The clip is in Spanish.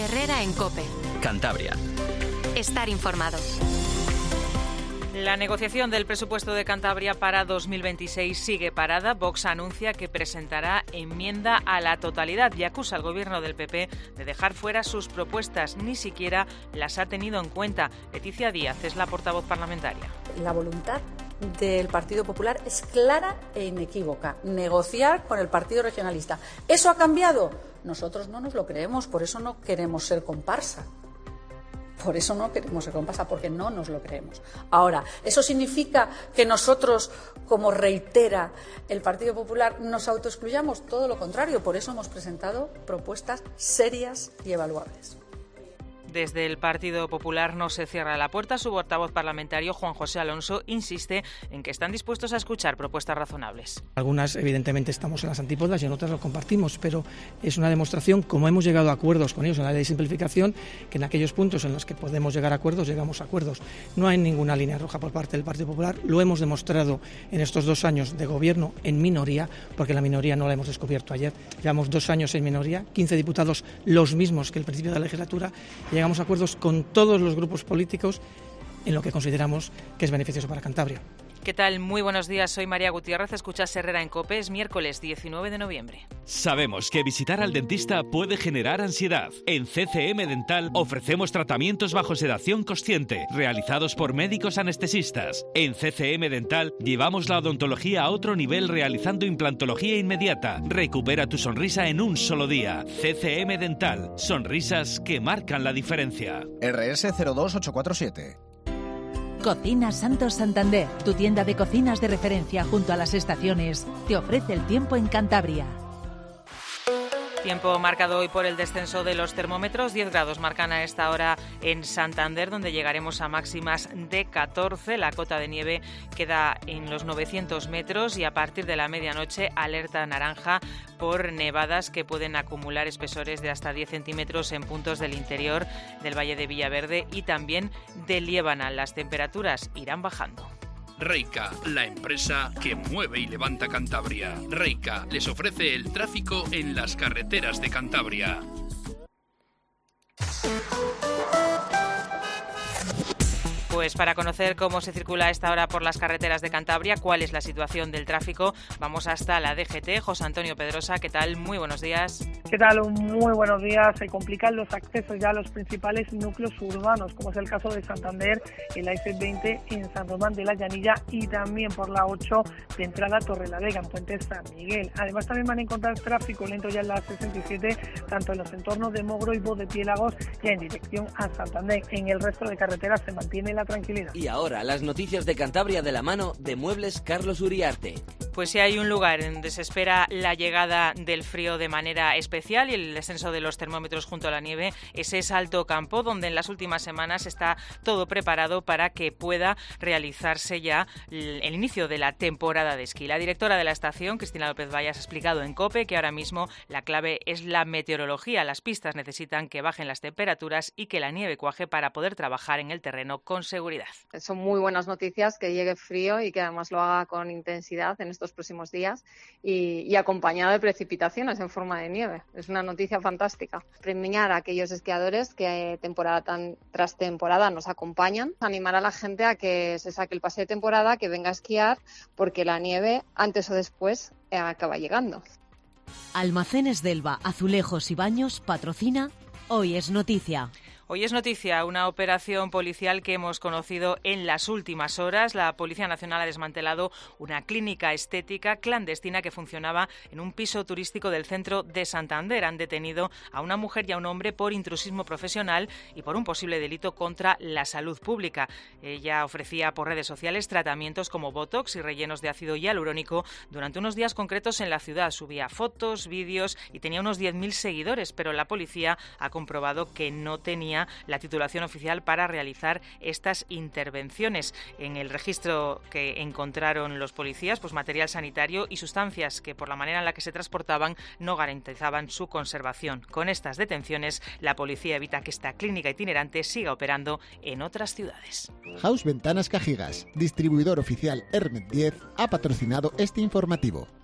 Herrera en COPE. Cantabria. Estar informado. La negociación del presupuesto de Cantabria para 2026 sigue parada. Vox anuncia que presentará enmienda a la totalidad y acusa al gobierno del PP de dejar fuera sus propuestas. Ni siquiera las ha tenido en cuenta. Leticia Díaz es la portavoz parlamentaria. La voluntad del Partido Popular es clara e inequívoca: negociar con el Partido Regionalista. ¿Eso ha cambiado? Nosotros no nos lo creemos, por eso no queremos ser comparsa. Por eso no queremos ser comparsa, porque no nos lo creemos. Ahora, ¿eso significa que nosotros, como reitera el Partido Popular, nos autoexcluyamos? Todo lo contrario, por eso hemos presentado propuestas serias y evaluables. Desde el Partido Popular no se cierra la puerta. Su portavoz parlamentario, Juan José Alonso, insiste en que están dispuestos a escuchar propuestas razonables. Algunas, evidentemente, estamos en las antípodas y en otras lo compartimos, pero es una demostración, como hemos llegado a acuerdos con ellos en la ley de simplificación, que en aquellos puntos en los que podemos llegar a acuerdos, llegamos a acuerdos. No hay ninguna línea roja por parte del Partido Popular. Lo hemos demostrado en estos 2 años de gobierno en minoría, porque la minoría no la hemos descubierto ayer. Llevamos 2 años en minoría, 15 diputados, los mismos que el principio de la legislatura. Llegamos a acuerdos con todos los grupos políticos en lo que consideramos que es beneficioso para Cantabria. ¿Qué tal? Muy buenos días, soy María Gutiérrez, escuchas Herrera en COPE, es miércoles 19 de noviembre. Sabemos que visitar al dentista puede generar ansiedad. En CCM Dental ofrecemos tratamientos bajo sedación consciente, realizados por médicos anestesistas. En CCM Dental llevamos la odontología a otro nivel realizando implantología inmediata. Recupera tu sonrisa en un solo día. CCM Dental, sonrisas que marcan la diferencia. RS 02847. Cocina Santos Santander, tu tienda de cocinas de referencia junto a las estaciones, te ofrece el tiempo en Cantabria. Tiempo marcado hoy por el descenso de los termómetros. 10 grados marcan a esta hora en Santander, donde llegaremos a máximas de 14. La cota de nieve queda en los 900 metros y a partir de la medianoche alerta naranja por nevadas que pueden acumular espesores de hasta 10 centímetros en puntos del interior del Valle de Villaverde y también de Liébana. Las temperaturas irán bajando. Reica, la empresa que mueve y levanta Cantabria. Reica les ofrece el tráfico en las carreteras de Cantabria. Pues para conocer cómo se circula a esta hora por las carreteras de Cantabria, cuál es la situación del tráfico, vamos hasta la DGT. José Antonio Pedrosa, ¿qué tal? Muy buenos días. ¿Qué tal? Muy buenos días. Se complican los accesos ya a los principales núcleos urbanos, como es el caso de Santander, en la S20 en San Román de la Llanilla y también por la 8 de entrada a Torrelavega, en Puente San Miguel. Además también van a encontrar tráfico lento ya en la 67, tanto en los entornos de Mogro y Voz de Piélagos, ya en dirección a Santander. En el resto de carreteras se mantiene la tranquilidad. Y ahora las noticias de Cantabria de la mano de Muebles Carlos Uriarte. Pues si hay un lugar en donde se espera la llegada del frío de manera especial y el descenso de los termómetros junto a la nieve, ese es Alto Campo, donde en las últimas semanas está todo preparado para que pueda realizarse ya el inicio de la temporada de esquí. La directora de la estación, Cristina López Vallas, ha explicado en COPE que ahora mismo la clave es la meteorología. Las pistas necesitan que bajen las temperaturas y que la nieve cuaje para poder trabajar en el terreno con seguridad. Son muy buenas noticias que llegue frío y que además lo haga con intensidad en estos próximos días y acompañado de precipitaciones en forma de nieve. Es una noticia fantástica. Premiar a aquellos esquiadores que temporada tras temporada nos acompañan, animar a la gente a que se saque el pase de temporada, que venga a esquiar, porque la nieve antes o después acaba llegando. Almacenes Delva, Azulejos y Baños patrocina Hoy es Noticia. Hoy es noticia una operación policial que hemos conocido en las últimas horas. La Policía Nacional ha desmantelado una clínica estética clandestina que funcionaba en un piso turístico del centro de Santander. Han detenido a una mujer y a un hombre por intrusismo profesional y por un posible delito contra la salud pública. Ella ofrecía por redes sociales tratamientos como botox y rellenos de ácido hialurónico durante unos días concretos en la ciudad. Subía fotos, vídeos y tenía unos 10.000 seguidores, pero la policía ha comprobado que no tenía la titulación oficial para realizar estas intervenciones. En el registro que encontraron los policías, pues material sanitario y sustancias que por la manera en la que se transportaban no garantizaban su conservación. Con estas detenciones, la policía evita que esta clínica itinerante siga operando en otras ciudades. House Ventanas Cajigas, distribuidor oficial Hermet 10, ha patrocinado este informativo.